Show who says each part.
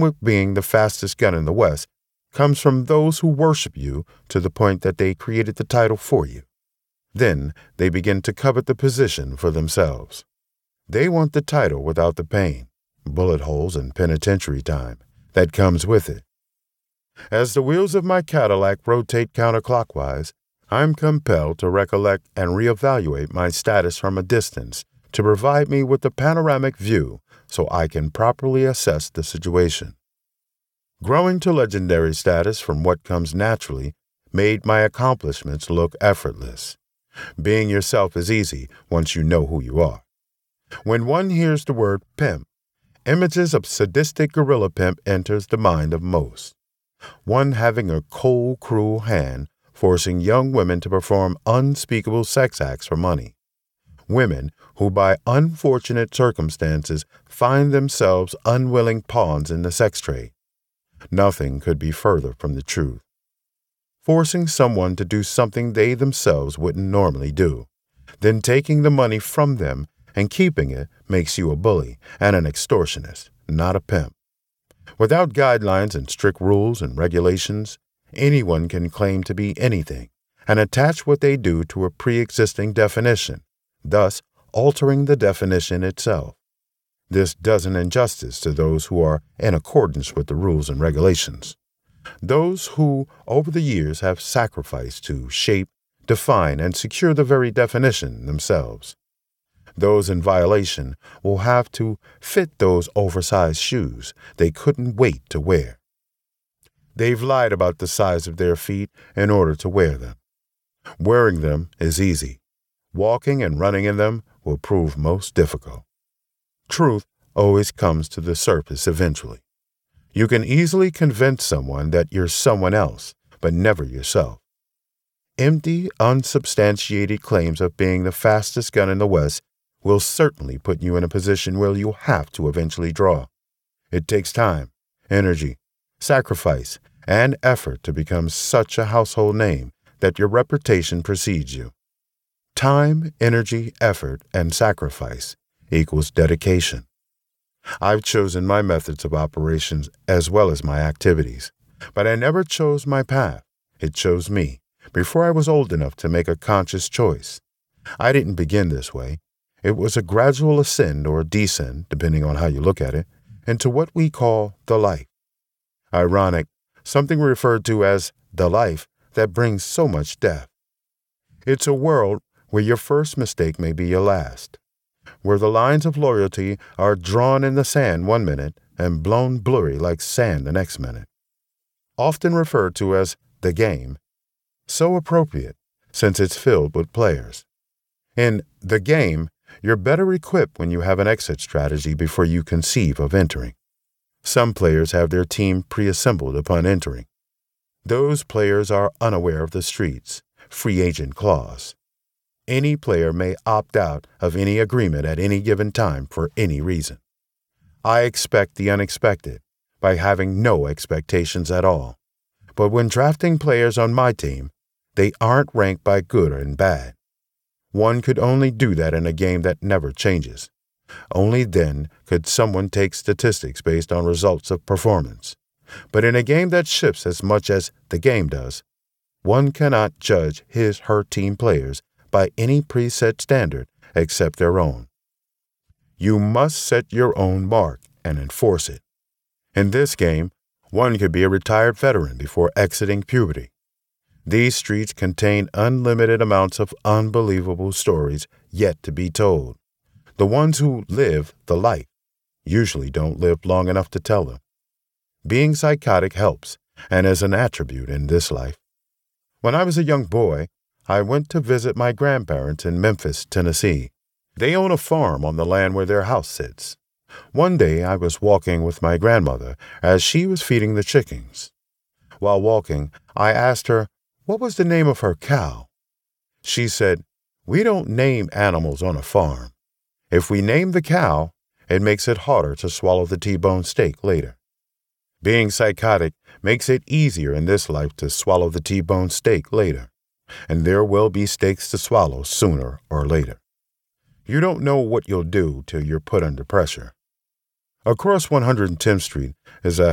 Speaker 1: with being the fastest gun in the West comes from those who worship you to the point that they created the title for you. Then they begin to covet the position for themselves. They want the title without the pain, bullet holes, and penitentiary time that comes with it. As the wheels of my Cadillac rotate counterclockwise, I'm compelled to recollect and reevaluate my status from a distance to provide me with a panoramic view so I can properly assess the situation. Growing to legendary status from what comes naturally made my accomplishments look effortless. Being yourself is easy once you know who you are. When one hears the word pimp, images of sadistic gorilla pimp enters the mind of most. One having a cold, cruel hand, forcing young women to perform unspeakable sex acts for money. Women who by unfortunate circumstances find themselves unwilling pawns in the sex trade. Nothing could be further from the truth. Forcing someone to do something they themselves wouldn't normally do, then taking the money from them and keeping it makes you a bully and an extortionist, not a pimp. Without guidelines and strict rules and regulations, anyone can claim to be anything and attach what they do to a pre-existing definition, thus altering the definition itself. This does an injustice to those who are in accordance with the rules and regulations. Those who, over the years, have sacrificed to shape, define, and secure the very definition themselves. Those in violation will have to fit those oversized shoes they couldn't wait to wear. They've lied about the size of their feet in order to wear them. Wearing them is easy. Walking and running in them will prove most difficult. Truth always comes to the surface eventually. You can easily convince someone that you're someone else, but never yourself. Empty, unsubstantiated claims of being the fastest gun in the West will certainly put you in a position where you'll have to eventually draw. It takes time, energy, sacrifice, and effort to become such a household name that your reputation precedes you. Time, energy, effort, and sacrifice equals dedication. I've chosen my methods of operations as well as my activities, but I never chose my path. It chose me before I was old enough to make a conscious choice. I didn't begin this way. It was a gradual ascend or descent, depending on how you look at it, into what we call the life. Ironic, something referred to as the life that brings so much death. It's a world where your first mistake may be your last, where the lines of loyalty are drawn in the sand one minute and blown blurry like sand the next minute. Often referred to as the game, so appropriate since it's filled with players. In the game, you're better equipped when you have an exit strategy before you conceive of entering. Some players have their team pre-assembled upon entering. Those players are unaware of the streets, free agent clause. Any player may opt out of any agreement at any given time for any reason. I expect the unexpected by having no expectations at all. But when drafting players on my team, they aren't ranked by good and bad. One could only do that in a game that never changes. Only then could someone take statistics based on results of performance. But in a game that shifts as much as the game does, one cannot judge his/her team players by any preset standard except their own. You must set your own mark and enforce it. In this game, one could be a retired veteran before exiting puberty. These streets contain unlimited amounts of unbelievable stories yet to be told. The ones who live the life usually don't live long enough to tell them. Being psychotic helps and is an attribute in this life. When I was a young boy, I went to visit my grandparents in Memphis, Tennessee. They own a farm on the land where their house sits. One day I was walking with my grandmother as she was feeding the chickens. While walking, I asked her, what was the name of her cow? She said, "We don't name animals on a farm. If we name the cow, it makes it harder to swallow the T-bone steak later." Being psychotic makes it easier in this life to swallow the T-bone steak later, and there will be steaks to swallow sooner or later. You don't know what you'll do till you're put under pressure. Across 110th Street is a